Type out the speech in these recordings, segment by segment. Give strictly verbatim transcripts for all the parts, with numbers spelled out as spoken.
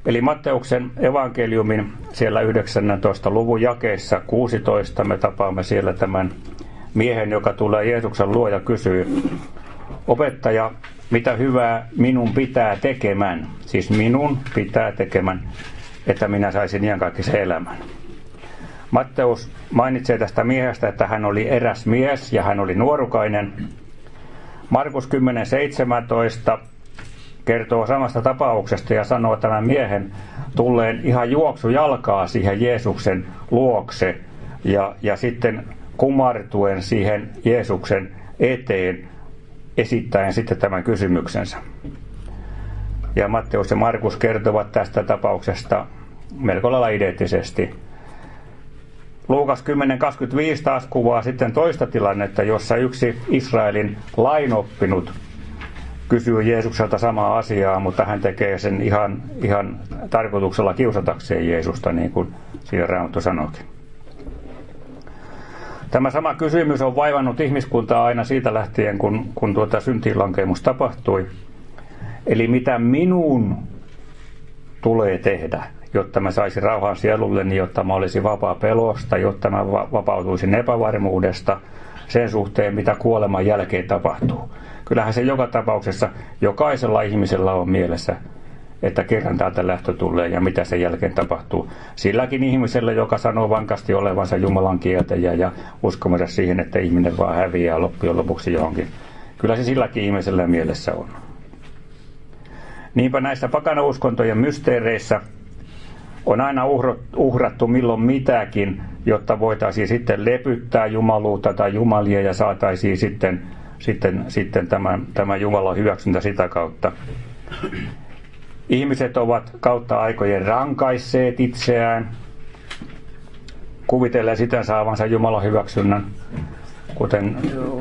Eli Matteuksen evankeliumin siellä yhdeksännentoista luvun jakeessa kuusitoista me tapaamme siellä tämän miehen, joka tulee Jeesuksen luo ja kysyy: opettaja, mitä hyvää minun pitää tekemään, siis minun pitää tekemään, että minä saisin iankaikkisen elämän. Matteus mainitsee tästä miehestä, että hän oli eräs mies ja hän oli nuorukainen. Markus kymmenen seitsemäntoista kertoo samasta tapauksesta ja sanoo tämän miehen tulleen ihan juoksujalkaa siihen Jeesuksen luokse ja, ja sitten kumartuen siihen Jeesuksen eteen esittäen sitten tämän kysymyksensä. Ja Matteus ja Markus kertovat tästä tapauksesta melko lailla identtisesti. Luukas kymmenen kaksikymmentäviisi taas kuvaa sitten toista tilannetta, jossa yksi Israelin lainoppinut kysyy Jeesukselta samaa asiaa, mutta hän tekee sen ihan, ihan tarkoituksella kiusatakseen Jeesusta, niin kuin siinä Raamattu sanoikin. Tämä sama kysymys on vaivannut ihmiskuntaa aina siitä lähtien, kun, kun tuota syntiinlankemus tapahtui. Eli mitä minun tulee tehdä, jotta mä saisin rauhan sielulleni, jotta mä olisin vapaa pelosta, jotta mä vapautuisin epävarmuudesta sen suhteen, mitä kuoleman jälkeen tapahtuu. Kyllähän se joka tapauksessa jokaisella ihmisellä on mielessä, että kerran täältä lähtö tulee ja mitä sen jälkeen tapahtuu. Silläkin ihmisellä, joka sanoo vankasti olevansa Jumalan kieltäjä ja uskomansa siihen, että ihminen vaan häviää loppujen lopuksi johonkin. Kyllä se silläkin ihmisellä mielessä on. Niinpä näissä pakanauskontojen mysteereissä on aina uhrattu milloin mitäkin, jotta voitaisiin sitten lepyttää jumaluutta tai jumalia ja saataisiin sitten, sitten, sitten tämä, tämä Jumalan hyväksyntä sitä kautta. Ihmiset ovat kautta aikojen rankaisseet itseään, kuvitellen sitä saavansa Jumalan hyväksynnän, kuten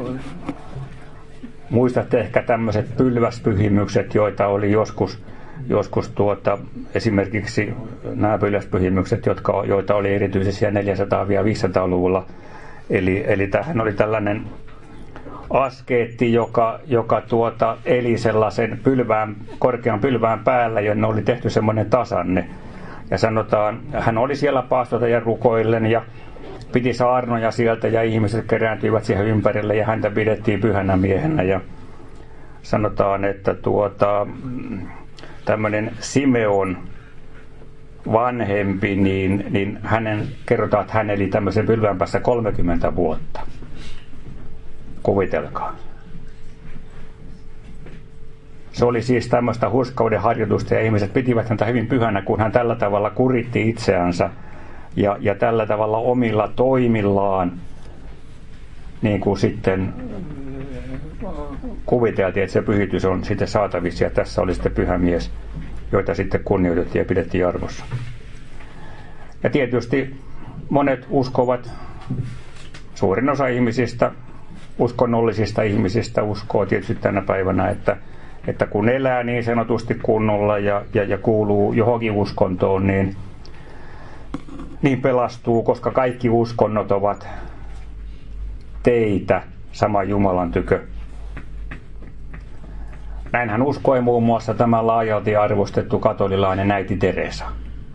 muistatte ehkä tämmöiset pylväspyhimykset, joita oli joskus, joskus tuota, esimerkiksi nämä pylväspyhimykset, jotka, joita oli erityisesti neljäsataa-viisisataa-luvulla. Eli, eli tämähän oli tällainen askeetti, joka, joka tuota, eli sellaisen pylvään, korkean pylvään päällä, jonne oli tehty semmoinen tasanne. Ja sanotaan, hän oli siellä paastota ja rukoillen ja piti saarnoja sieltä ja ihmiset kerääntyivät siihen ympärille ja häntä pidettiin pyhänä miehenä. Ja sanotaan, että tuota, tämmöinen Simeon vanhempi, niin, niin hänen, kerrotaan, että hän eli tämmöisen pylvään päässä kolmekymmentä vuotta. Kuvitelkaa. Se oli siis tämmöistä hurskauden harjoitusta ja ihmiset pitivät häntä hyvin pyhänä, kun hän tällä tavalla kuritti itseänsä ja, ja tällä tavalla omilla toimillaan niin kuin sitten kuviteltiin, että se pyhitys on sitten saatavissa ja tässä oli sitten pyhä mies, joita sitten kunnioitettiin ja pidettiin arvossa. Ja tietysti monet uskovat, suurin osa ihmisistä, uskonnollisista ihmisistä uskoo tietysti tänä päivänä, että, että kun elää niin sanotusti kunnolla ja, ja, ja kuuluu johonkin uskontoon, niin, niin pelastuu, koska kaikki uskonnot ovat teitä saman Jumalan tykö. Näinhän uskoi muun muassa tämä laajalti arvostettu katolilainen äiti Teresa.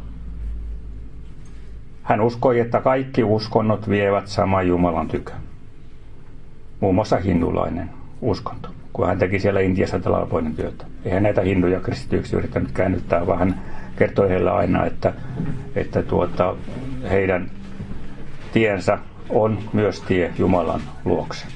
Hän uskoi, että kaikki uskonnot vievät saman Jumalan tykö. Muun muassa hindulainen uskonto, kun hän teki siellä Intiassa talavoinen työtä. Eihän näitä hinduja kristityiksi yrittänyt käännyttää, vaan hän kertoi heille aina, että, että tuota, heidän tiensä on myös tie Jumalan luokse.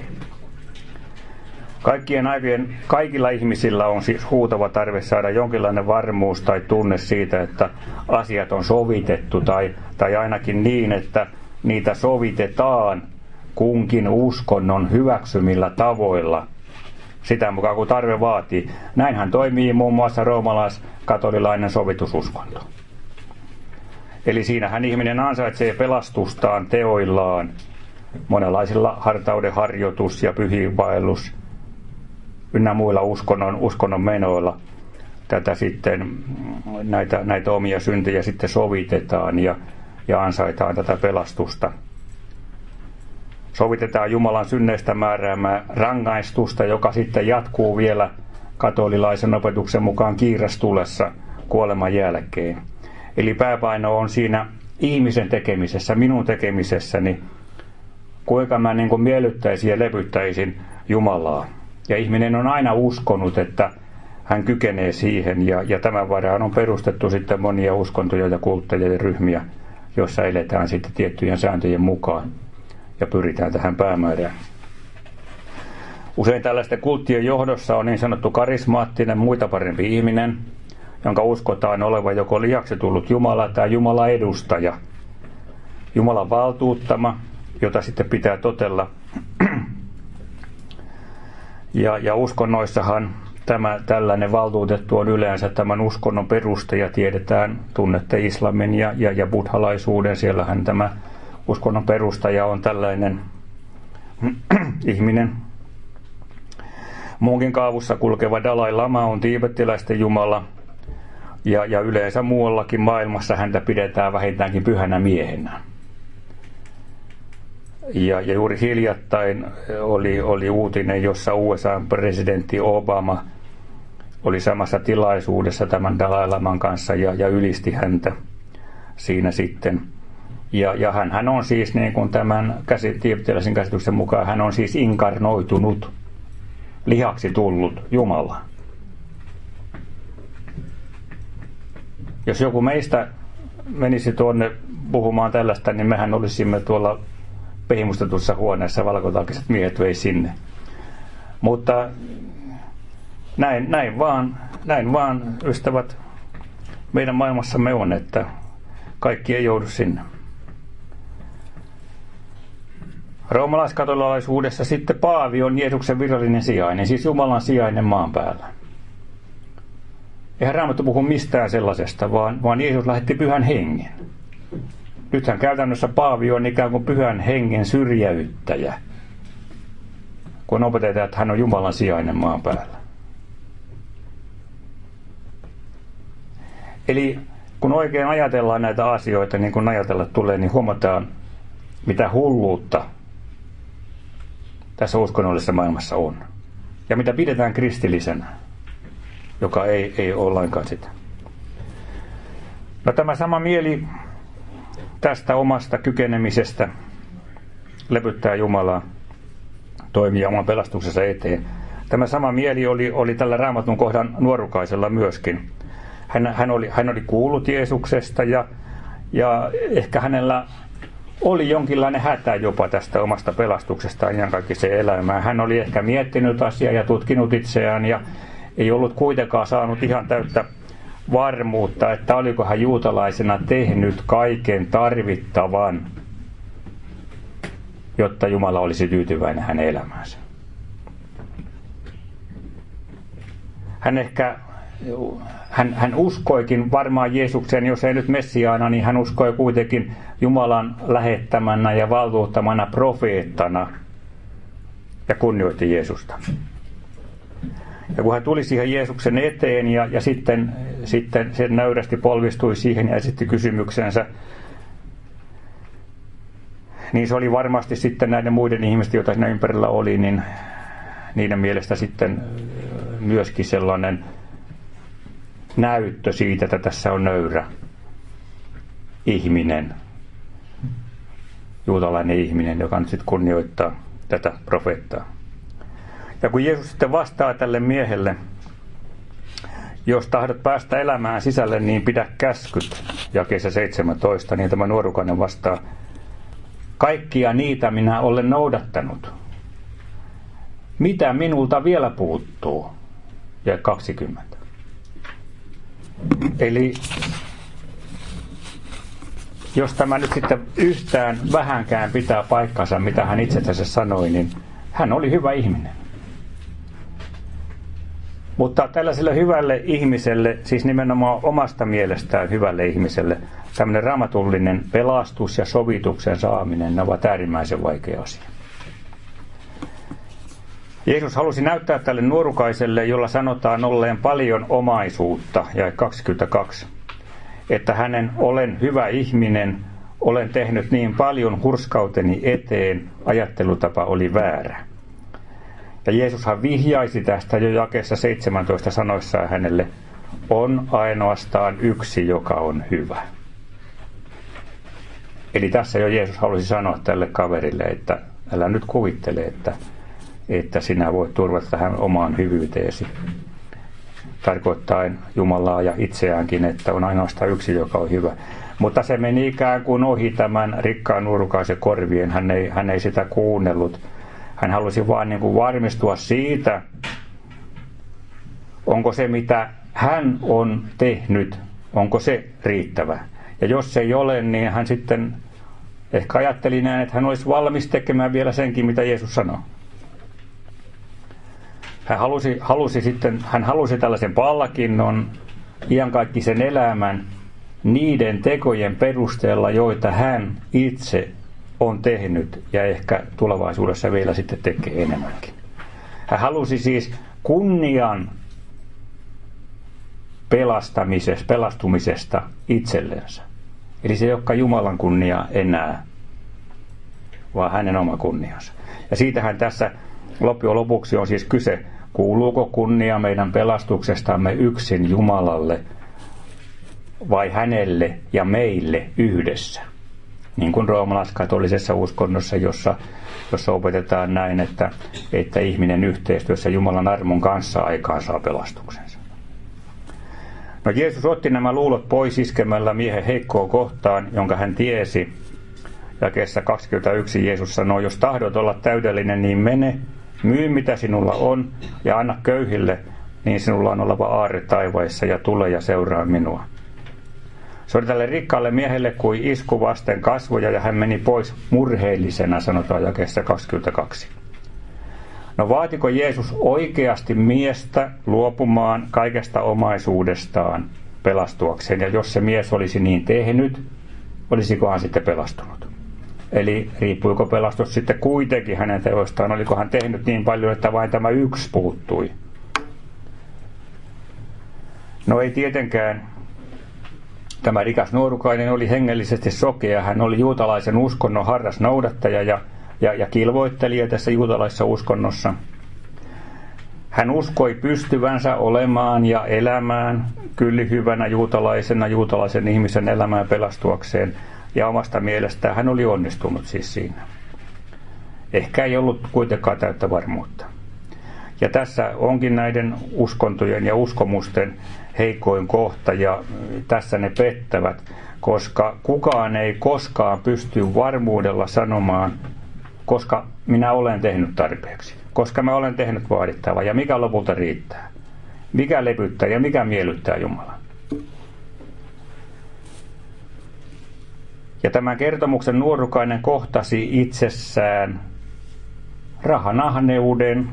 Kaikkien aikojen, kaikilla ihmisillä on siis huutava tarve saada jonkinlainen varmuus tai tunne siitä, että asiat on sovitettu tai, tai ainakin niin, että niitä sovitetaan kunkin uskonnon hyväksymillä tavoilla sitä mukaan kun tarve vaatii. Näinhän toimii muun muassa roomalais-katolilainen sovitususkonto. Eli siinähän ihminen ansaitsee pelastustaan teoillaan monenlaisilla hartauden harjoitus ja pyhiinvaellus ynnä muilla uskonnon, uskonnon menoilla. Tätä sitten, näitä, näitä omia syntejä sitten sovitetaan ja, ja ansaitaan tätä pelastusta. Sovitetaan Jumalan synneistä määräämää rangaistusta, joka sitten jatkuu vielä katolilaisen opetuksen mukaan kiirastulessa kuoleman jälkeen. Eli pääpaino on siinä ihmisen tekemisessä, minun tekemisessäni, kuinka mä niin kuin miellyttäisin ja lepyttäisin Jumalaa. Ja ihminen on aina uskonut, että hän kykenee siihen, ja, ja tämän varaan on perustettu sitten monia uskontoja ja kultteja ja ryhmiä, joissa eletään sitten tiettyjen sääntöjen mukaan ja pyritään tähän päämäärään. Usein tällaisten kulttien johdossa on niin sanottu karismaattinen, muita parempi ihminen, jonka uskotaan olevan joko lihaksi tullut Jumala tai Jumalan edustaja. Jumalan valtuuttama, jota sitten pitää totella. Ja, ja uskonnoissahan tämä tällainen valtuutettu on yleensä tämän uskonnon perustaja. Tiedetään, tunnette islamin ja, ja, ja buddhalaisuuden. Siellähän tämä uskonnon perustaja on tällainen ihminen. Muunkin kaavussa kulkeva Dalai Lama on tiibettiläisten Jumala. Ja, ja yleensä muuallakin maailmassa häntä pidetään vähintäänkin pyhänä miehenä. Ja, ja juuri hiljattain oli, oli uutinen, jossa U S A-presidentti Obama oli samassa tilaisuudessa tämän Dalai Laman kanssa ja, ja ylisti häntä siinä sitten. Ja, ja hän, hän on siis niin kuin tämän tiibettiläisen käsityksen mukaan, hän on siis inkarnoitunut, lihaksi tullut Jumala. Jos joku meistä menisi tuonne puhumaan tällaista, niin mehän olisimme tuolla pehimustetussa huoneessa, valkotalkiset miehet vei sinne. Mutta näin, näin, vaan, näin vaan, ystävät, meidän maailmassamme on, että kaikki ei joudu sinne. Roomalaiskatolilaisuudessa sitten paavi on Jeesuksen virallinen sijainen, siis Jumalan sijainen maan päällä. Eihän Raamattu puhu mistään sellaisesta, vaan, vaan Jeesus lähetti pyhän hengen. Nythän käytännössä paavi on ikään kuin pyhän hengen syrjäyttäjä, kun opetetaan, että hän on Jumalan sijainen maan päällä. Eli kun oikein ajatellaan näitä asioita, niin kun ajatella tulee, niin huomataan, mitä hulluutta tässä uskonnollisessa maailmassa on. Ja mitä pidetään kristillisenä, joka ei, ei ole lainkaan sitä. No tämä sama mieli tästä omasta kykenemisestä lepyttää Jumalaa, toimia oman pelastuksensa eteen. Tämä sama mieli oli, oli tällä Raamatun kohdan nuorukaisella myöskin. Hän, hän, oli, hän oli kuullut Jeesuksesta ja, ja ehkä hänellä oli jonkinlainen hätä jopa tästä omasta pelastuksestaan ihan kaikki se elämään. Hän oli ehkä miettinyt asiaa ja tutkinut itseään ja ei ollut kuitenkaan saanut ihan täyttä varmuutta, että oliko hän juutalaisena tehnyt kaiken tarvittavan, jotta Jumala olisi tyytyväinen hänen elämäänsä. Hän ehkä, hän, hän uskoikin varmaan Jeesukseen, jos ei nyt Messiaana, niin hän uskoi kuitenkin Jumalan lähettämänä ja valtuuttamana profeettana ja kunnioitti Jeesusta. Ja kun hän tuli siihen Jeesuksen eteen ja, ja sitten, sitten se nöyrästi polvistui siihen ja esitti kysymyksensä, niin se oli varmasti sitten näiden muiden ihmisten, joita siinä ympärillä oli, niin niiden mielestä sitten myöskin sellainen näyttö siitä, että tässä on nöyrä ihminen, juutalainen ihminen, joka nyt sitten kunnioittaa tätä profeettaa. Ja kun Jeesus sitten vastaa tälle miehelle, jos tahdot päästä elämään sisälle, niin pidä käskyt, jakeessa seitsemäntoista, niin tämä nuorukainen vastaa, kaikkia niitä minä olen noudattanut. Mitä minulta vielä puuttuu? Ja kaksikymmentä. Eli jos tämä nyt sitten yhtään vähänkään pitää paikkansa, mitä hän itse asiassa sanoi, niin hän oli hyvä ihminen. Mutta tällaiselle hyvälle ihmiselle, siis nimenomaan omasta mielestään hyvälle ihmiselle, tämmöinen raamatullinen pelastus ja sovituksen saaminen, ne ovat äärimmäisen vaikea asia. Jeesus halusi näyttää tälle nuorukaiselle, jolla sanotaan olleen paljon omaisuutta, ja kaksikymmentäkaksi, että hänen olen hyvä ihminen, olen tehnyt niin paljon hurskauteni eteen, ajattelutapa oli väärä. Ja Jeesushan vihjaisi tästä jo jakeessa seitsemäntoista sanoissaan hänelle, on ainoastaan yksi, joka on hyvä. Eli tässä jo Jeesus halusi sanoa tälle kaverille, että älä nyt kuvittele, että, että sinä voit turvata tähän omaan hyvyyteesi. Tarkoittaen Jumalaa ja itseäänkin, että on ainoastaan yksi, joka on hyvä. Mutta se meni ikään kuin ohi tämän rikkaan nuorukaisen korvien. Hän ei, hän ei sitä kuunnellut. Hän halusi vaan niin kuin varmistua siitä, onko se mitä hän on tehnyt, onko se riittävä. Ja jos se ei ole, niin hän sitten ehkä ajatteli näin, että hän olisi valmis tekemään vielä senkin, mitä Jeesus sanoi. Hän halusi, halusi, sitten, hän halusi tällaisen palkinnon, iankaikkisen elämän niiden tekojen perusteella, joita hän itse on tehnyt ja ehkä tulevaisuudessa vielä sitten tekee enemmänkin. Hän halusi siis kunnian pelastamisesta, pelastumisesta itsellensä. Eli se ei olekaan Jumalan kunnia enää, vaan hänen oma kunniansa. Ja siitähän tässä loppujen lopuksi on siis kyse, kuuluuko kunnia meidän pelastuksestamme yksin Jumalalle vai hänelle ja meille yhdessä. Niin kuin roomalaiskatolisessa uskonnossa, jossa, jossa opetetaan näin, että, että ihminen yhteistyössä Jumalan armon kanssa aikaan saa pelastuksensa. No Jeesus otti nämä luulot pois iskemällä miehen heikkoon kohtaan, jonka hän tiesi. Jakeessa kaksikymmentäyksi Jeesus sanoi, jos tahdot olla täydellinen, niin mene, myy mitä sinulla on ja anna köyhille, niin sinulla on oleva aarre taivaissa ja tule ja seuraa minua. Se oli tälle rikkaalle miehelle kuin isku vasten kasvoja ja hän meni pois murheellisena, sanotaan jakeessa kaksikymmentäkaksi. No vaatiko Jeesus oikeasti miestä luopumaan kaikesta omaisuudestaan pelastuakseen? Ja jos se mies olisi niin tehnyt, olisikohan sitten pelastunut? Eli riippuiko pelastus sitten kuitenkin hänen teoistaan? Oliko hän tehnyt niin paljon, että vain tämä yksi puuttui? No ei tietenkään. Tämä rikas nuorukainen oli hengellisesti sokea. Hän oli juutalaisen uskonnon harras noudattaja ja, ja, ja kilvoittelija tässä juutalaisessa uskonnossa. Hän uskoi pystyvänsä olemaan ja elämään kyllihyvänä juutalaisena, juutalaisen ihmisen elämään pelastuakseen. Ja omasta mielestään hän oli onnistunut siis siinä. Ehkä ei ollut kuitenkaan täyttä varmuutta. Ja tässä onkin näiden uskontojen ja uskomusten heikoin kohta, ja tässä ne pettävät, koska kukaan ei koskaan pysty varmuudella sanomaan, koska minä olen tehnyt tarpeeksi, koska mä olen tehnyt vaadittavaa, ja mikä lopulta riittää, mikä lepyttää ja mikä miellyttää Jumalaa. Ja tämän kertomuksen nuorukainen kohtasi itsessään rahanahneuden.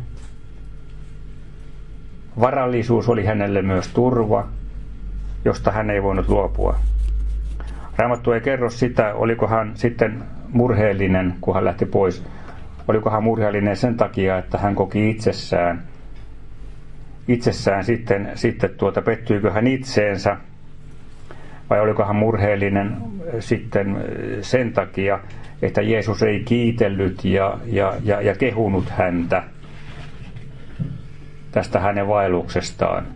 Varallisuus oli hänelle myös turva, josta hän ei voinut luopua. Raamattu ei kerro sitä, oliko hän sitten murheellinen, kun hän lähti pois. Oliko hän murheellinen sen takia, että hän koki itsessään, itsessään sitten, sitten tuota, pettyykö hän itseensä, vai oliko hän murheellinen sitten sen takia, että Jeesus ei kiitellyt ja, ja, ja, ja kehunut häntä tästä hänen vaelluksestaan.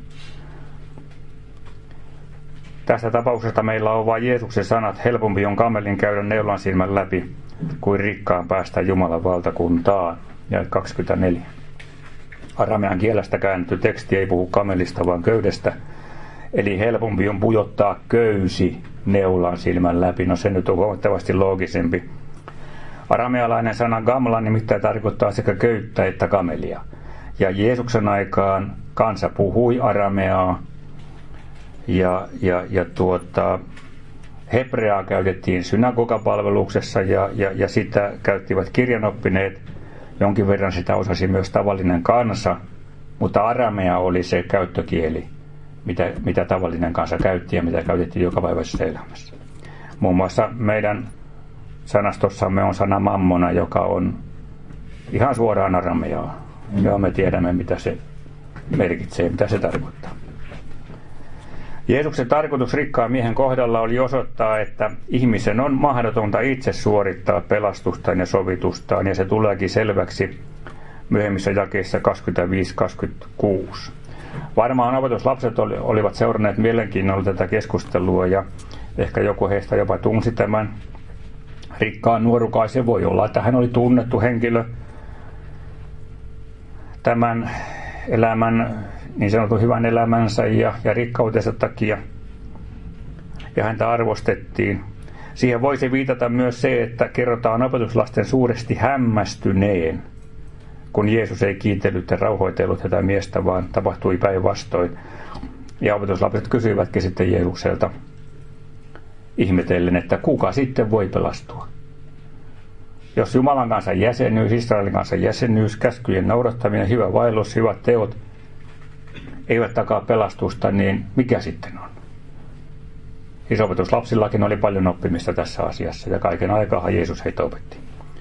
Tästä tapauksesta meillä on vain Jeesuksen sanat, helpompi on kamelin käydä neulan silmän läpi, kuin rikkaan päästä Jumalan valtakuntaan. Ja kaksikymmentäneljä. Aramean kielestä käännetty teksti ei puhu kamelista, vaan köydestä. Eli helpompi on pujottaa köysi neulan silmän läpi. No se nyt on huomattavasti loogisempi. Aramealainen sana gamla nimittäin tarkoittaa sekä köyttä että kamelia. Ja Jeesuksen aikaan kansa puhui arameaa ja, ja, ja tuota, hebreaa käytettiin synagogapalveluksessa ja, ja, ja sitä käyttivät kirjanoppineet. Jonkin verran sitä osasi myös tavallinen kansa, mutta aramea oli se käyttökieli, mitä, mitä tavallinen kansa käytti ja mitä käytettiin jokapäiväisessä elämässä. Muun muassa meidän sanastossamme on sana mammona, joka on ihan suoraan arameaa. Ja me tiedämme, mitä se merkitsee, mitä se tarkoittaa. Jeesuksen tarkoitus rikkaan miehen kohdalla oli osoittaa, että ihmisen on mahdotonta itse suorittaa pelastustaan ja sovitustaan, ja se tuleekin selväksi myöhemmissä jakeissa kaksikymmentäviisi kaksikymmentäkuusi. Varmaan opetuslapset olivat seuranneet mielenkiinnolla tätä keskustelua ja ehkä joku heistä jopa tunsi tämän rikkaan nuorukaisen. Voi olla, että hän oli tunnettu henkilö tämän elämän, niin sanotun hyvän elämänsä ja, ja rikkautensa takia. Ja häntä arvostettiin. Siihen voisi viitata myös se, että kerrotaan opetuslasten suuresti hämmästyneen, kun Jeesus ei kiitellyt ja rauhoitellut tätä miestä, vaan tapahtui päinvastoin. Ja opetuslapset kysyivätkin sitten Jeesukselta ihmetellen, että kuka sitten voi pelastua? Jos Jumalan kanssa jäsenyys, Israelin kanssa jäsenyys, käskyjen noudattaminen, hyvä vaellus, hyvät teot eivät takaa pelastusta, niin mikä sitten on? Siis opetuslapsillakin oli paljon oppimista tässä asiassa ja kaiken aikaa Jeesus heitä opetti.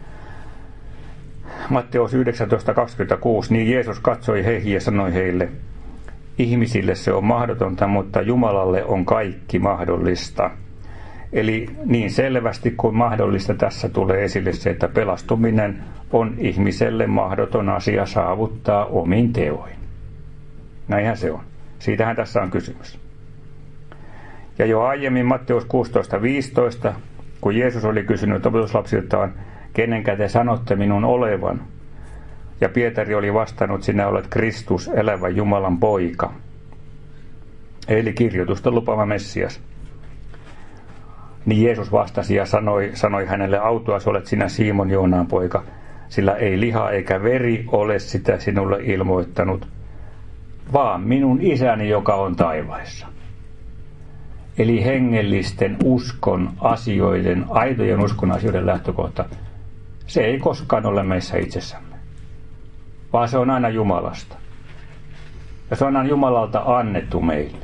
Matteus yhdeksäntoista kaksikymmentäkuusi, niin Jeesus katsoi heihin ja sanoi heille, ihmisille se on mahdotonta, mutta Jumalalle on kaikki mahdollista. Eli niin selvästi kuin mahdollista tässä tulee esille se, että pelastuminen on ihmiselle mahdoton asia saavuttaa omin teoin. Näinhän se on. Siitähän tässä on kysymys. Ja jo aiemmin Matteus kuusitoista viisitoista, kun Jeesus oli kysynyt opetuslapsiltaan, kenenkä te sanotte minun olevan? Ja Pietari oli vastannut, sinä olet Kristus, elävä Jumalan poika. Eli kirjoitusta lupaava Messias. Niin Jeesus vastasi ja sanoi, sanoi hänelle, autuas olet sinä Simon Joonaan poika, sillä ei liha eikä veri ole sitä sinulle ilmoittanut, vaan minun isäni, joka on taivaissa. Eli hengellisten uskon asioiden, aitojen uskon asioiden lähtökohta, se ei koskaan ole meissä itsessämme, vaan se on aina Jumalasta. Ja se on aina Jumalalta annettu meille.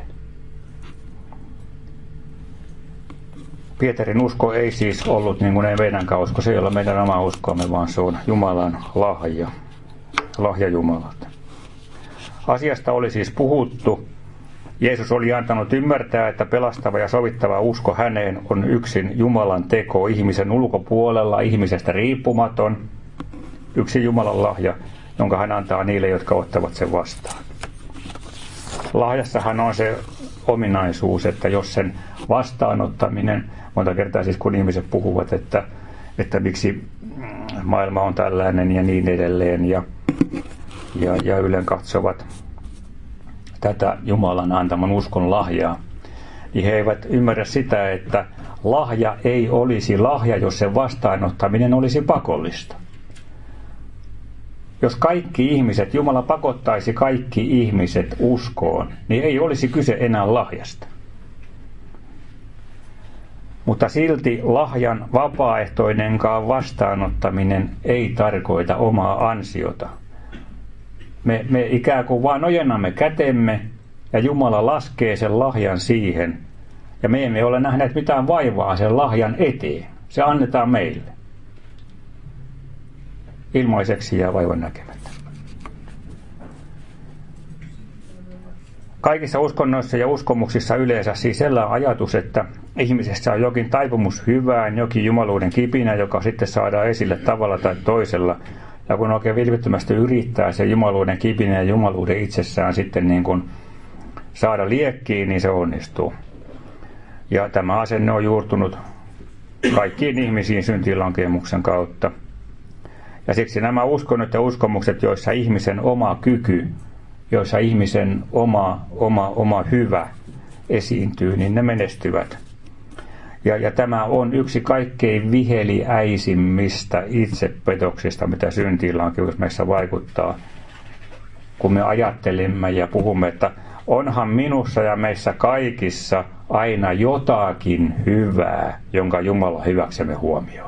Pietarin usko ei siis ollut niin kuin ei meidänkään usko, se ei ole meidän oma uskoamme, vaan se on Jumalan lahja, lahja Jumalalta. Asiasta oli siis puhuttu. Jeesus oli antanut ymmärtää, että pelastava ja sovittava usko häneen on yksin Jumalan teko, ihmisen ulkopuolella, ihmisestä riippumaton, yksi Jumalan lahja, jonka hän antaa niille, jotka ottavat sen vastaan. Lahjassahan on se ominaisuus, että jos sen vastaanottaminen, monta kertaa siis kun ihmiset puhuvat, että, että miksi maailma on tällainen ja niin edelleen, ja, ja, ja ylen katsovat tätä Jumalan antaman uskon lahjaa, niin he eivät ymmärrä sitä, että lahja ei olisi lahja, jos sen vastaanottaminen olisi pakollista. Jos kaikki ihmiset, Jumala pakottaisi kaikki ihmiset uskoon, niin ei olisi kyse enää lahjasta. Mutta silti lahjan vapaaehtoinenkaan vastaanottaminen ei tarkoita omaa ansiota. Me, me ikään kuin vaan ojennamme kätemme ja Jumala laskee sen lahjan siihen. Ja me emme ole nähneet mitään vaivaa sen lahjan eteen. Se annetaan meille. Ilmaiseksi ja vaivan näkemättä. Kaikissa uskonnoissa ja uskomuksissa yleensä siis sellainen ajatus, että ihmisessä on jokin taipumus hyvään, jokin jumaluuden kipinä, joka sitten saadaan esille tavalla tai toisella. Ja kun oikein vilpittömästi yrittää se jumaluuden kipinä ja jumaluuden itsessään sitten niin kuin saada liekkiin, niin se onnistuu. Ja tämä asenne on juurtunut kaikkiin ihmisiin syntilankemuksen kautta. Ja siksi nämä uskonnot ja uskomukset, joissa ihmisen oma kyky, joissa ihmisen oma, oma, oma hyvä esiintyy, niin ne menestyvät. Ja, ja tämä on yksi kaikkein viheliäisimmistä itsepetoksista, mitä syntiinlankemus meissä vaikuttaa. Kun me ajattelimme ja puhumme, että onhan minussa ja meissä kaikissa aina jotakin hyvää, jonka Jumala hyväksemme huomioi.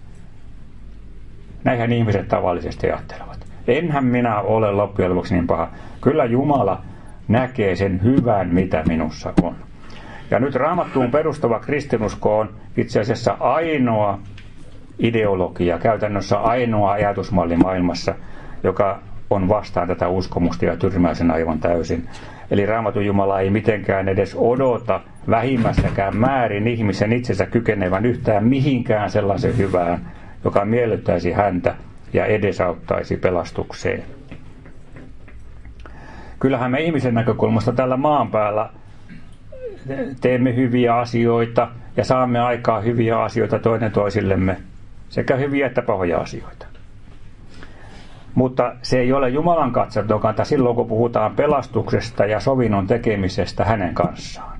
Näinhän ihmiset tavallisesti ajattelevat. Enhän minä ole loppujen lopuksi niin paha. Kyllä Jumala näkee sen hyvän, mitä minussa on. Ja nyt Raamattuun perustuva kristinusko on itse asiassa ainoa ideologia, käytännössä ainoa ajatusmalli maailmassa, joka on vastaan tätä uskomusta ja tyrmää sen aivan täysin. Eli Raamatun Jumala ei mitenkään edes odota vähimmästäkään määrin ihmisen itsensä kykenevän yhtään mihinkään sellaisen hyvään, joka miellyttäisi häntä ja edesauttaisi pelastukseen. Kyllähän me ihmisen näkökulmasta tällä maan päällä teemme hyviä asioita ja saamme aikaa hyviä asioita toinen toisillemme, sekä hyviä että pahoja asioita. Mutta se ei ole Jumalan katsantokanta silloin, kun puhutaan pelastuksesta ja sovinnon tekemisestä hänen kanssaan.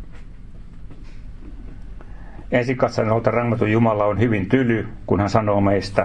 Ensikatsannolta Raamatun Jumala on hyvin tyly, kun hän sanoo meistä,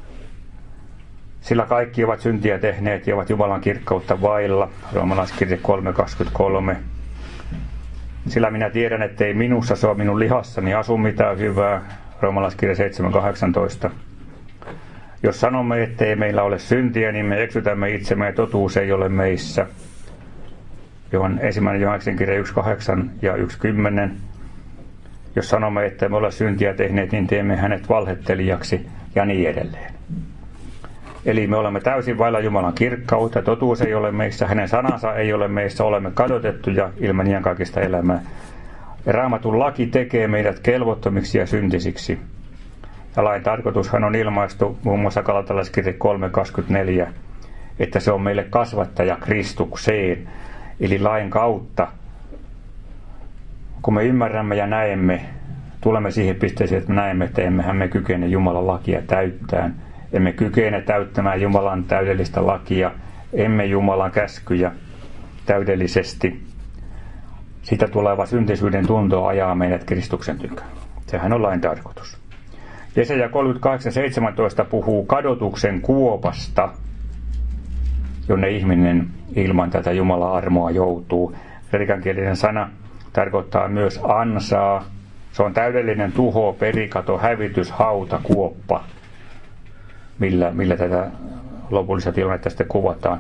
sillä kaikki ovat syntiä tehneet ja ovat Jumalan kirkkautta vailla. Roomalaiskirje kolme kaksikymmentäkolme. Sillä minä tiedän, ettei minussa, se on minun lihassani, asu mitään hyvää. Roomalaiskirje seitsemän kahdeksantoista. Jos sanomme, ettei meillä ole syntiä, niin me eksytämme itsemme ja totuus ei ole meissä. Johon ensimmäinen Johanneksen kirja yksi kahdeksan ja yksi kymmenen. Jos sanomme, ettei me ole syntiä tehneet, niin teemme hänet valhettelijaksi ja niin edelleen. Eli me olemme täysin vailla Jumalan kirkkautta, totuus ei ole meissä, hänen sanansa ei ole meissä, olemme kadotettuja ilman iankaikkista elämää. Ja Raamatun laki tekee meidät kelvottomiksi ja syntisiksi. Ja lain tarkoitushan on ilmaistu muun muassa Galatalaiskirje kolme kaksikymmentäneljä, että se on meille kasvattaja Kristukseen, eli lain kautta. Kun me ymmärrämme ja näemme, tulemme siihen pisteeseen, että me näemme, että emmehän me kykene Jumalan lakia täyttämään. Emme kykene täyttämään Jumalan täydellistä lakia, emme Jumalan käskyjä täydellisesti. Siitä tuleva syntisyyden tunto ajaa meidät Kristuksen tykö. Sehän on lain tarkoitus. Jesaja kolmekymmentäkahdeksan seitsemäntoista puhuu kadotuksen kuopasta, jonne ihminen ilman tätä Jumalan armoa joutuu. Kreikankielinen sana tarkoittaa myös ansaa. Se on täydellinen tuho, perikato, hävitys, hauta, kuoppa, millä, millä tätä lopullista tilannetta sitten kuvataan.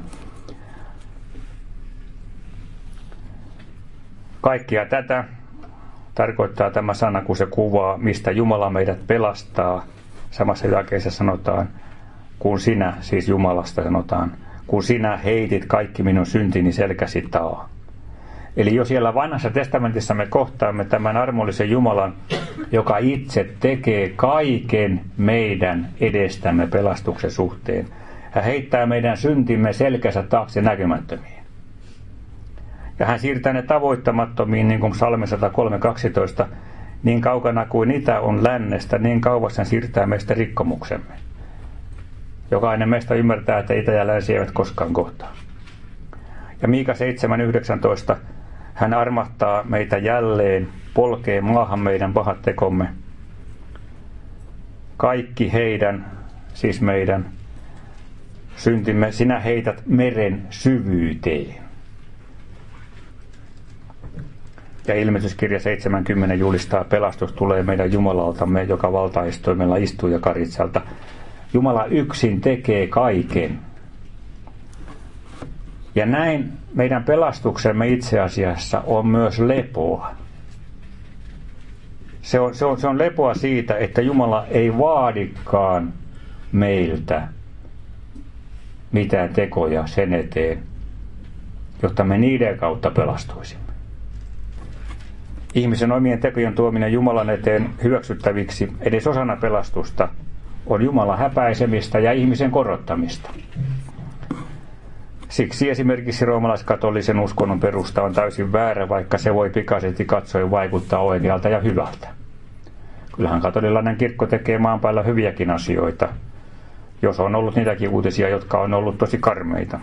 Kaikkia tätä tarkoittaa tämä sana, kun se kuvaa, mistä Jumala meidät pelastaa. Samassa jakeessa sanotaan, kun sinä, siis Jumalasta sanotaan, kun sinä heitit kaikki minun syntini selkäsi taa. Eli jo siellä vanhassa testamentissa me kohtaamme tämän armollisen Jumalan, joka itse tekee kaiken meidän edestämme pelastuksen suhteen. Hän heittää meidän syntimme selkänsä taakse näkymättömiin. Ja hän siirtää ne tavoittamattomiin, niin kuin Psalmi sata kolme kaksitoista, niin kaukana kuin itä on lännestä, niin kauas hän siirtää meistä rikkomuksemme. Jokainen meistä ymmärtää, että itä ja länsi eivät koskaan kohtaa. Ja Miika seitsemän yhdeksäntoista, hän armahtaa meitä jälleen, polkee maahan meidän pahat tekomme. Kaikki heidän, siis meidän syntimme, sinä heität meren syvyyteen. Ja ilmestyskirja seitsemänkymmentä julistaa, pelastus tulee meidän Jumalaltamme, joka valtaistuimella istuu ja karitsalta. Jumala yksin tekee kaiken. Ja näin meidän pelastuksemme itse asiassa on myös lepoa. Se on, se on, se on lepoa siitä, että Jumala ei vaadikaan meiltä mitään tekoja sen eteen, jotta me niiden kautta pelastuisimme. Ihmisen omien tekojen tuominen Jumalan eteen hyväksyttäviksi edes osana pelastusta on Jumalan häpäisemistä ja ihmisen korottamista. Siksi esimerkiksi roomalaiskatolisen uskonnon perusta on täysin väärä, vaikka se voi pikaisesti katsoen vaikuttaa oikealta ja hyvältä. Kyllähän katolilainen kirkko tekee maan päällä hyviäkin asioita, jos on ollut niitäkin uutisia, jotka on ollut tosi karmeita.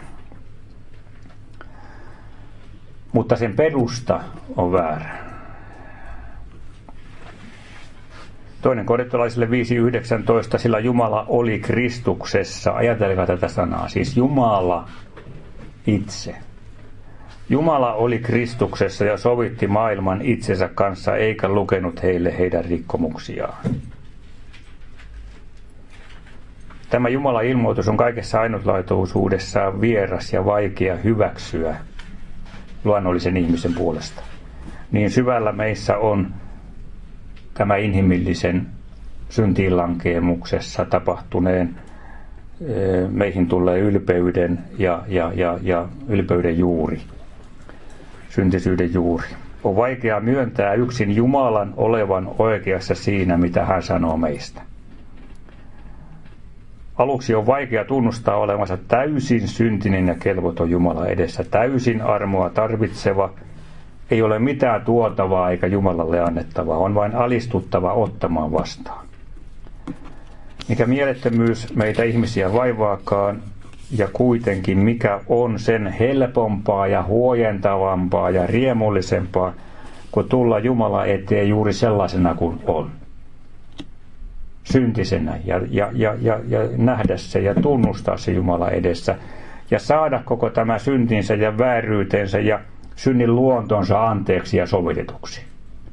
Mutta sen perusta on väärä. Toinen korintolaisille viisi yhdeksäntoista, sillä Jumala oli Kristuksessa. Ajatelkaa tätä sanaa, siis Jumala itse. Jumala oli Kristuksessa ja sovitti maailman itsensä kanssa, eikä lukenut heille heidän rikkomuksiaan. Tämä Jumalan ilmoitus on kaikessa ainutlaatuisuudessaan vieras ja vaikea hyväksyä luonnollisen ihmisen puolesta. Niin syvällä meissä on tämä inhimillisen syntiinlankeemuksessa tapahtuneen meihin tulee ylpeyden ja, ja, ja, ja ylpeyden juuri, syntisyyden juuri. On vaikea myöntää yksin Jumalan olevan oikeassa siinä, mitä hän sanoo meistä. Aluksi on vaikea tunnustaa olevansa täysin syntinen ja kelvoton Jumala edessä, täysin armoa tarvitseva, ei ole mitään tuotavaa eikä Jumalalle annettavaa, on vain alistuttava ottamaan vastaan. Mikä mielettömyys meitä ihmisiä vaivaakaan, ja kuitenkin mikä on sen helpompaa ja huojentavampaa ja riemullisempaa, kuin tulla Jumala eteen juuri sellaisena kuin on. Syntisenä ja, ja, ja, ja, ja nähdä se ja tunnustaa se Jumala edessä ja saada koko tämä syntinsä ja vääryytensä ja synnin luontonsa anteeksi ja sovitetuksi.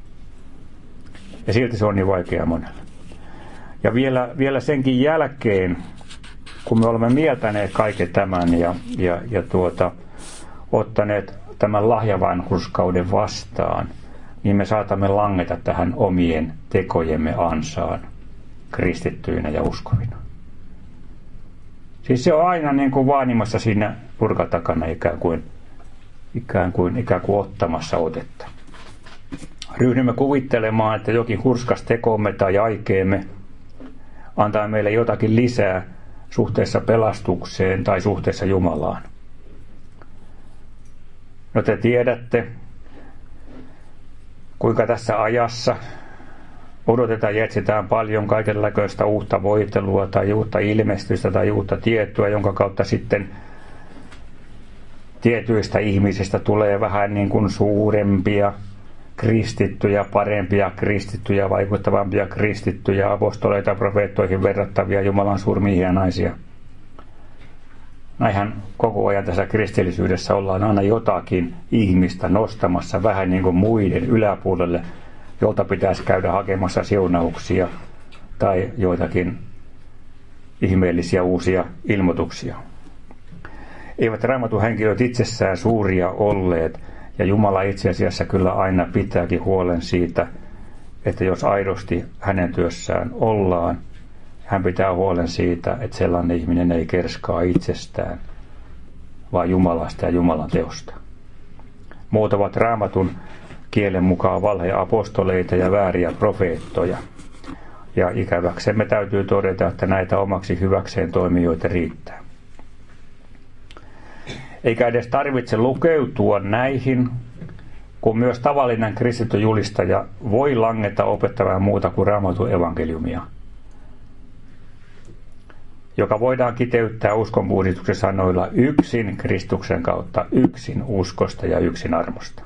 Ja silti se on niin vaikea monelle. Ja vielä, vielä senkin jälkeen, kun me olemme mieltäneet kaiken tämän ja, ja, ja tuota, ottaneet tämän lahjavanhurskauden vastaan, niin me saatamme langeta tähän omien tekojemme ansaan kristittyinä ja uskovina. Siis se on aina niin kuin vaanimassa siinä purkatakana ikään kuin, ikään kuin, ikään kuin ottamassa otetta. Ryhdymme kuvittelemaan, että jokin hurskas tekomme tai aikeemme antaa meille jotakin lisää suhteessa pelastukseen tai suhteessa Jumalaan. No te tiedätte, kuinka tässä ajassa odotetaan ja etsitään paljon kaikenlaista uutta voitelua tai uutta ilmestystä tai uutta tietoa, jonka kautta sitten tietyistä ihmisistä tulee vähän niin kuin suurempia kristittyjä, parempia kristittyjä, vaikuttavampia kristittyjä, apostoleita, profeettoihin verrattavia Jumalan suurmiehiä ja naisia. Näinhän koko ajan tässä kristillisyydessä ollaan aina jotakin ihmistä nostamassa vähän niin kuin muiden yläpuolelle, jolta pitäisi käydä hakemassa siunauksia tai joitakin ihmeellisiä uusia ilmoituksia. Eivät Raamatun henkilöt itsessään suuria olleet, ja Jumala itse asiassa kyllä aina pitääkin huolen siitä, että jos aidosti hänen työssään ollaan, hän pitää huolen siitä, että sellainen ihminen ei kerskaa itsestään, vaan Jumalasta ja Jumalan teosta. Muut ovat Raamatun kielen mukaan valheapostoleita ja vääriä profeettoja. Ja ikäväksemme täytyy todeta, että näitä omaksi hyväkseen toimijoita riittää. Eikä edes tarvitse lukeutua näihin, kun myös tavallinen kristitty julistaja voi langeta opettamaan muuta kuin Raamatun evankeliumia, joka voidaan kiteyttää uskonpuhdistuksen sanoilla yksin Kristuksen kautta, yksin uskosta ja yksin armosta.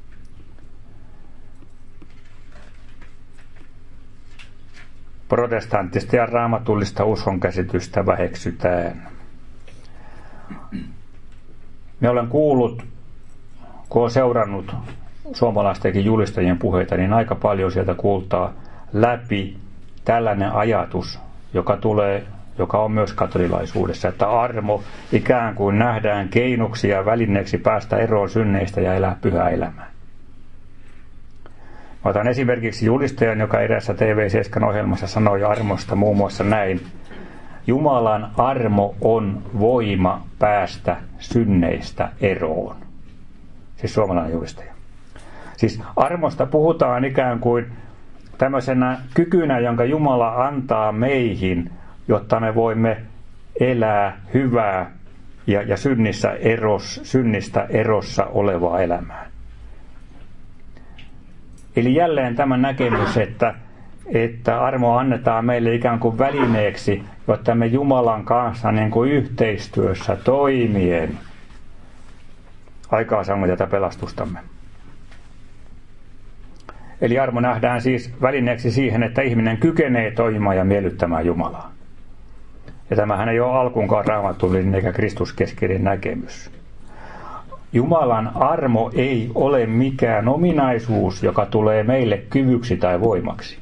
Protestanttista ja raamatullista uskonkäsitystä väheksytään. Me olen kuullut, kun olen seurannut suomalaistenkin julistajien puheita, niin aika paljon sieltä kuultaa läpi tällainen ajatus, joka tulee, joka on myös katolilaisuudessa, että armo ikään kuin nähdään keinoksi ja välineeksi päästä eroon synneistä ja elää pyhää elämää. Mä otan esimerkiksi julistajan, joka eräässä T V seitsemän ohjelmassa sanoi armosta muun muassa näin: Jumalan armo on voima päästä synneistä eroon. Siis suomalainen julistaja. Siis armosta puhutaan ikään kuin tämmöisenä kykynä, jonka Jumala antaa meihin, jotta me voimme elää hyvää ja, ja synnissä eros, synnistä erossa olevaa elämää. Eli jälleen tämä näkemys, että, että armo annetaan meille ikään kuin välineeksi, jotta me Jumalan kanssa niin kuin yhteistyössä toimien aikaansaamme tätä pelastustamme. Eli armo nähdään siis välineeksi siihen, että ihminen kykenee toimimaan ja miellyttämään Jumalaa. Ja tämähän ei ole alkuunkaan raamatullinen eikä kristuskeskeinen näkemys. Jumalan armo ei ole mikään ominaisuus, joka tulee meille kyvyksi tai voimaksi.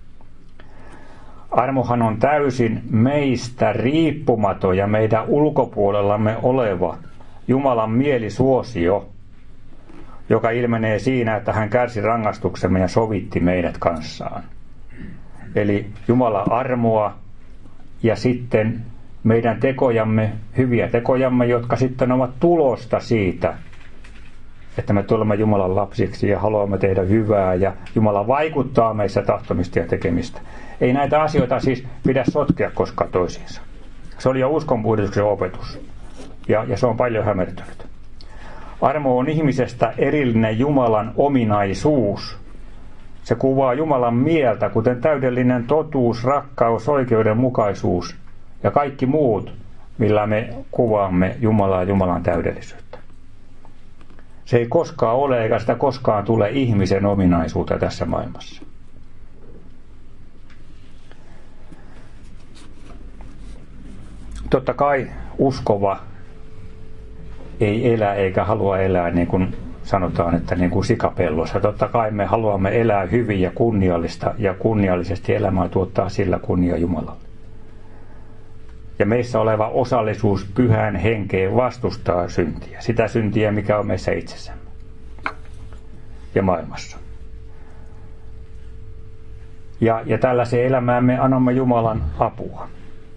Armohan on täysin meistä riippumaton ja meidän ulkopuolellamme oleva Jumalan mielisuosio, joka ilmenee siinä, että hän kärsi rangaistuksemme ja sovitti meidät kanssaan. Eli Jumalan armoa ja sitten meidän tekojamme, hyviä tekojamme, jotka sitten ovat tulosta siitä, että me tulemme Jumalan lapsiksi ja haluamme tehdä hyvää ja Jumala vaikuttaa meissä tahtomista ja tekemistä. Ei näitä asioita siis pidä sotkea koskaan toisiinsa. Se oli jo uskonpuhdistuksen opetus. Ja, ja se on paljon hämärtynyt. Armo on ihmisestä erillinen Jumalan ominaisuus. Se kuvaa Jumalan mieltä, kuten täydellinen totuus, rakkaus, oikeudenmukaisuus ja kaikki muut, millä me kuvaamme Jumalaa ja Jumalan täydellisyyttä. Se ei koskaan ole eikä sitä koskaan tule ihmisen ominaisuutta tässä maailmassa. Totta kai uskova ei elä eikä halua elää niin kuin sanotaan, että niin kuin sikapellossa. Totta kai me haluamme elää hyvin ja kunniallista ja kunniallisesti elämää tuottaa sillä kunnia Jumalalle. Ja meissä oleva osallisuus pyhän henkeen vastustaa syntiä. Sitä syntiä, mikä on meissä itsessämme ja maailmassa. Ja, ja tällaiseen elämään me annamme Jumalan apua.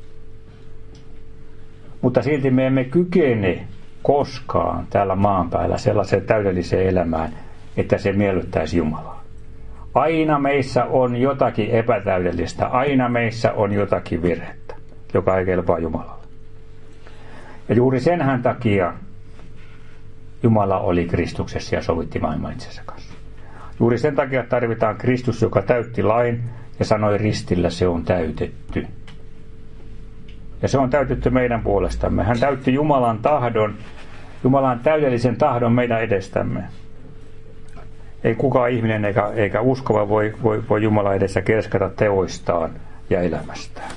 Mutta silti me emme kykene koskaan täällä maan päällä sellaiseen täydelliseen elämään, että se miellyttäisi Jumalaa. Aina meissä on jotakin epätäydellistä, aina meissä on jotakin virhettä, joka ei kelpaa Jumalalle. Ja juuri senhän takia Jumala oli Kristuksessa ja sovitti maailman itsensä kanssa. Juuri sen takia tarvitaan Kristus, joka täytti lain ja sanoi ristillä, se on täytetty. Ja se on täytetty meidän puolestamme. Hän täytti Jumalan tahdon, Jumalan täydellisen tahdon meidän edestämme. Ei kukaan ihminen eikä, eikä uskova voi, voi, voi Jumalan edessä kerskata teoistaan ja elämästään.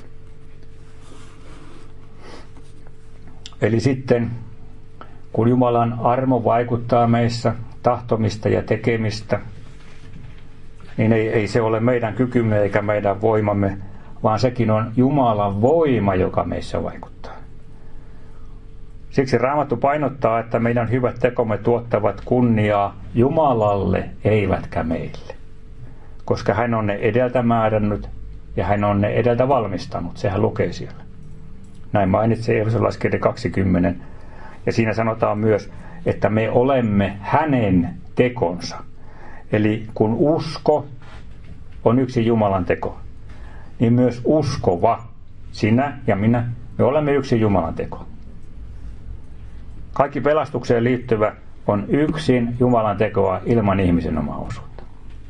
Eli sitten, kun Jumalan armo vaikuttaa meissä tahtomista ja tekemistä, niin ei, ei se ole meidän kykymme eikä meidän voimamme, vaan sekin on Jumalan voima, joka meissä vaikuttaa. Siksi Raamattu painottaa, että meidän hyvät tekomme tuottavat kunniaa Jumalalle, eivätkä meille. Koska hän on ne edeltä määrännyt ja hän on ne edeltä valmistanut. Sehän lukee siellä. Näin mainitsee Efesolaiskirja kaksikymmentä. Ja siinä sanotaan myös, että me olemme hänen tekonsa. Eli kun usko on yksi Jumalan teko, niin myös uskova, sinä ja minä, me olemme yksi Jumalan teko. Kaikki pelastukseen liittyvä on yksin Jumalan tekoa ilman ihmisen omaa osuutta.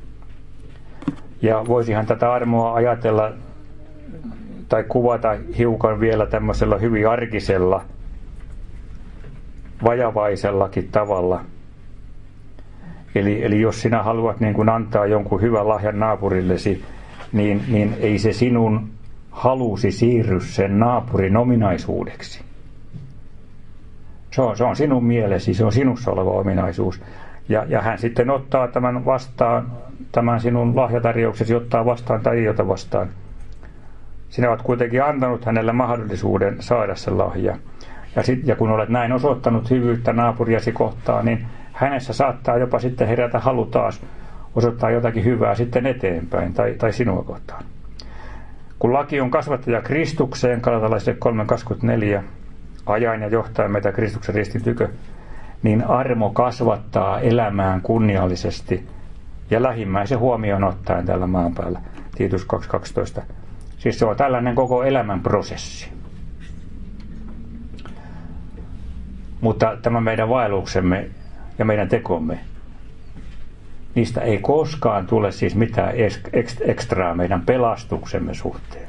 Ja voisihan tätä armoa ajatella tai kuvata hiukan vielä tämmöisellä hyvin arkisella, vajavaisellakin tavalla. Eli, eli jos sinä haluat niin kuin antaa jonkun hyvän lahjan naapurillesi, niin, niin ei se sinun halusi siirry sen naapurin ominaisuudeksi. Se on, se on sinun mielesi, se on sinussa oleva ominaisuus. Ja, ja hän sitten ottaa tämän vastaan, tämän sinun lahjatarjouksesi ottaa vastaan tai ei ota vastaan. Sinä olet kuitenkin antanut hänelle mahdollisuuden saada sen lahja. Ja, sit, ja kun olet näin osoittanut hyvyyttä naapuriasi kohtaan, niin hänessä saattaa jopa sitten herätä halu taas osoittaa jotakin hyvää sitten eteenpäin tai, tai sinua kohtaan. Kun laki on kasvattaja Kristukseen, Galatalaisille kolme kaksikymmentäneljä, ajain ja johtaen meitä Kristuksen ristin tykö, niin armo kasvattaa elämään kunniallisesti ja lähimmäisen huomioon ottaen tällä maan päällä. Tiitus kaksi kaksitoista. Siis se on tällainen koko elämän prosessi. Mutta tämä meidän vaelluksemme ja meidän tekomme, niistä ei koskaan tule siis mitään ekstraa meidän pelastuksemme suhteen.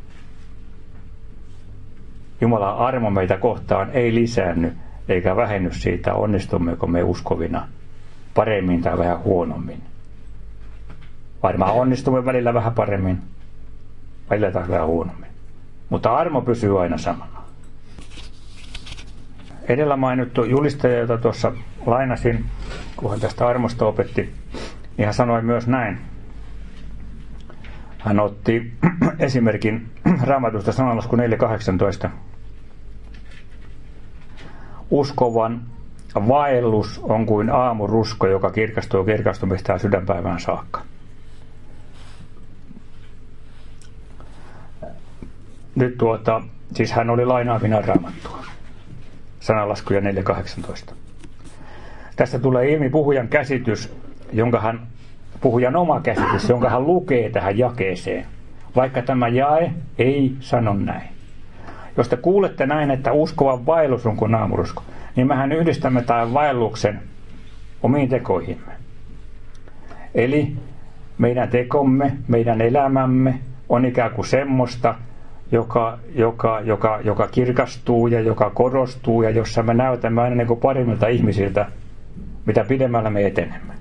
Jumalan armo meitä kohtaan ei lisäänny eikä vähenny siitä, onnistummeko me uskovina paremmin tai vähän huonommin. Varmaan onnistumme välillä vähän paremmin, välillä taas vähän huonommin. Mutta armo pysyy aina samana. Edellä mainittu julistaja, jota tuossa lainasin, kun hän tästä armosta opetti, niin hän sanoi myös näin. Hän otti esimerkin Raamatusta sananlasku neljä kahdeksantoista. Uskovan vaellus on kuin aamurusko, joka kirkastuu kirkastumistaan sydänpäivään saakka. Nyt tuota, siis hän oli lainaavina Raamattua. Sananlaskuja neljä kahdeksantoista. Tästä tulee ilmi puhujan käsitys, jonka hän, puhujan oma käsitys, jonka hän lukee tähän jakeeseen, vaikka tämä jae ei sano näin. Jos te kuulette näin, että uskovan vaellus on kuin naamurusko, niin mehän yhdistämme tämän vaelluksen omiin tekoihimme. Eli meidän tekomme, meidän elämämme on ikään kuin semmoista, joka, joka, joka, joka kirkastuu ja joka korostuu ja jossa me näytämme aina niin kuin parimmilta ihmisiltä, mitä pidemmällä me etenemme.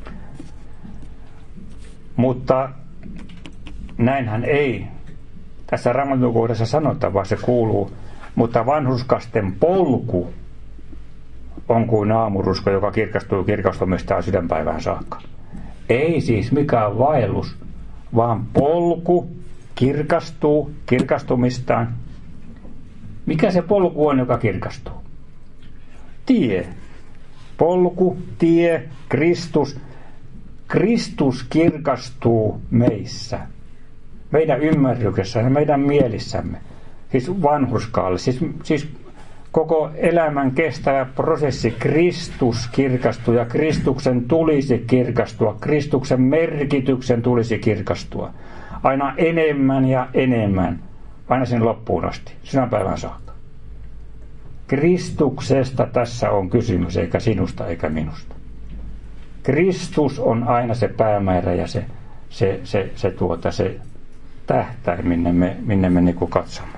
Mutta näinhän ei tässä Raamatun kohdassa sanota, vaan se kuuluu, mutta vanhurskasten polku on kuin naamurusko, joka kirkastuu kirkastumistaan sydänpäivään saakka. Ei siis mikään vaellus, vaan polku kirkastuu kirkastumistaan. Mikä se polku on, joka kirkastuu? Tie. Polku, tie, Kristus. Kristus kirkastuu meissä. Meidän ymmärryksessä ja meidän mielissämme. Siis vanhurskaalle. Siis, siis koko elämän kestävä prosessi. Kristus kirkastuu ja Kristuksen tulisi kirkastua. Kristuksen merkityksen tulisi kirkastua. Aina enemmän ja enemmän. Aina sen loppuun asti. Sydänpäivän saakka. Kristuksesta tässä on kysymys, eikä sinusta eikä minusta. Kristus on aina se päämäärä ja se, se, se, se, tuota, se tähtäin, minne me, minne me niin kuin katsomme.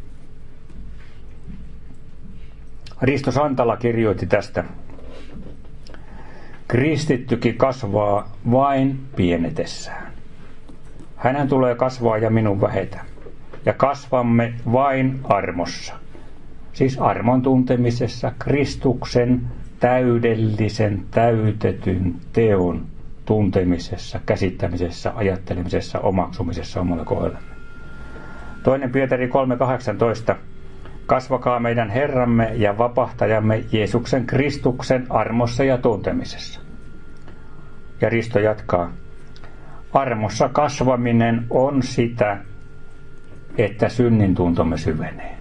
Risto Santala kirjoitti tästä. Kristittykin kasvaa vain pienetessään. Hänen tulee kasvaa ja minun vähetä. Ja kasvamme vain armossa. Siis armon tuntemisessa, Kristuksen täydellisen, täytetyn teon tuntemisessa, käsittämisessä, ajattelemisessa, omaksumisessa omalla kohdallamme. Toinen Pietari kolme kahdeksantoista. Kasvakaa meidän Herramme ja vapahtajamme Jeesuksen Kristuksen armossa ja tuntemisessa. Ja Risto jatkaa. Armossa kasvaminen on sitä, että synnin tuntomme syvenee.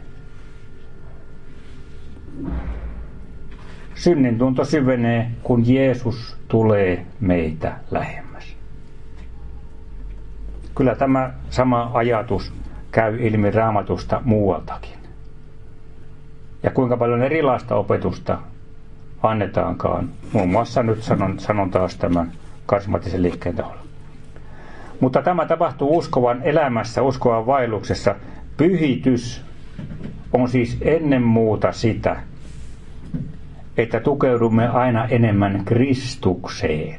Synnin tunto syvenee, kun Jeesus tulee meitä lähemmäs. Kyllä tämä sama ajatus käy ilmi Raamatusta muualtakin. Ja kuinka paljon erilaista opetusta annetaankaan. Muun muassa nyt sanon, sanon taas tämän karismaattisen liikkeen taholla. Mutta tämä tapahtuu uskovan elämässä, uskovan vaelluksessa. Pyhitys on siis ennen muuta sitä, että tukeudumme aina enemmän Kristukseen.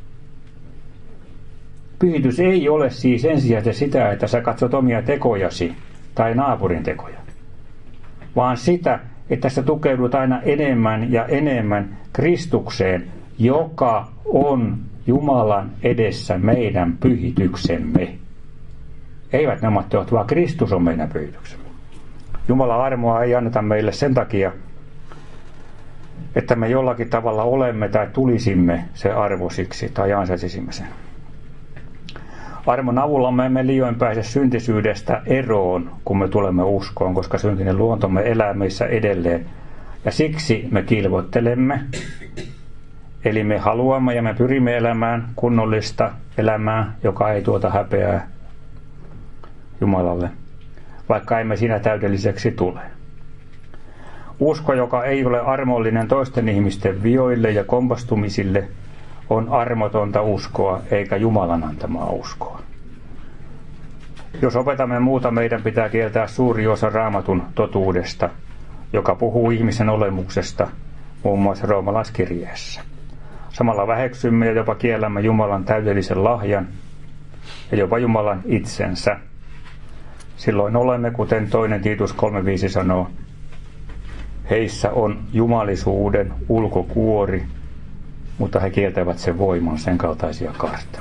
Pyhitys ei ole siis ensisijaisesti sitä, että sä katsot omia tekojasi tai naapurin tekoja, vaan sitä, että sä tukeudut aina enemmän ja enemmän Kristukseen, joka on Jumalan edessä meidän pyhityksemme. Eivät ne omat teot, vaan Kristus on meidän pyhityksemme. Jumalan armoa ei anneta meille sen takia, että me jollakin tavalla olemme tai tulisimme se arvosiksi tai ansaitsisimme sen. Armon avulla me emme liioin pääse syntisyydestä eroon, kun me tulemme uskoon, koska syntinen luontomme elää meissä edelleen. Ja siksi me kilvoittelemme, eli me haluamme ja me pyrimme elämään kunnollista elämää, joka ei tuota häpeää Jumalalle, vaikka emme siinä täydelliseksi tule. Usko, joka ei ole armollinen toisten ihmisten vioille ja kompastumisille, on armotonta uskoa eikä Jumalan antamaa uskoa. Jos opetamme muuta, meidän pitää kieltää suuri osa Raamatun totuudesta, joka puhuu ihmisen olemuksesta, muun muassa roomalaiskirjeessä. Samalla väheksymme ja jopa kiellämme Jumalan täydellisen lahjan ja jopa Jumalan itsensä. Silloin olemme, kuten toinen Tiitus kolme viisi sanoo, heissä on jumalisuuden ulkokuori, mutta he kieltävät sen voiman, sen kaltaisia kaarta.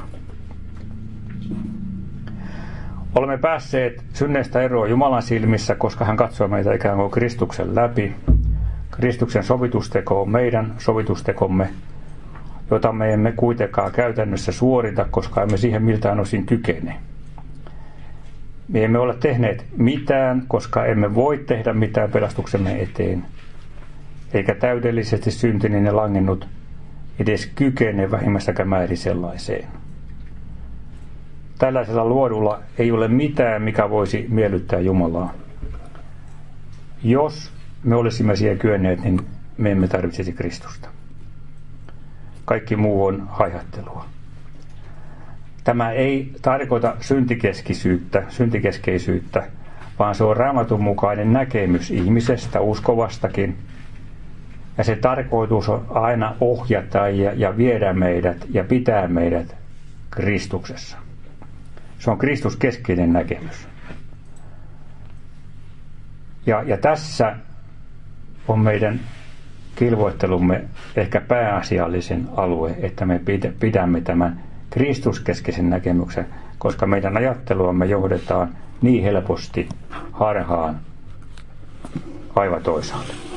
Olemme päässeet synneistä eroon Jumalan silmissä, koska hän katsoo meitä ikään kuin Kristuksen läpi. Kristuksen sovitusteko on meidän sovitustekomme, jota me emme kuitenkaan käytännössä suorita, koska emme siihen miltään osin kykene. Me emme ole tehneet mitään, koska emme voi tehdä mitään pelastuksemme eteen, eikä täydellisesti syntinen ja langennut edes kykene vähimmästäkään määrin sellaiseen. Tällaisella luodulla ei ole mitään, mikä voisi miellyttää Jumalaa. Jos me olisimme siihen kyenneet, niin me emme tarvitsisi Kristusta. Kaikki muu on haihattelua. Tämä ei tarkoita syntikeskisyyttä, syntikeskeisyyttä, vaan se on Raamatun mukainen näkemys ihmisestä, uskovastakin. Ja se tarkoitus on aina ohjata ja, ja viedä meidät ja pitää meidät Kristuksessa. Se on Kristuskeskeinen näkemys. Ja, ja tässä on meidän kilvoittelumme ehkä pääasiallisen alue, että me pidämme tämän Kristuskeskeisen näkemyksen, koska meidän ajatteluamme johdetaan niin helposti harhaan aivan toisaalle.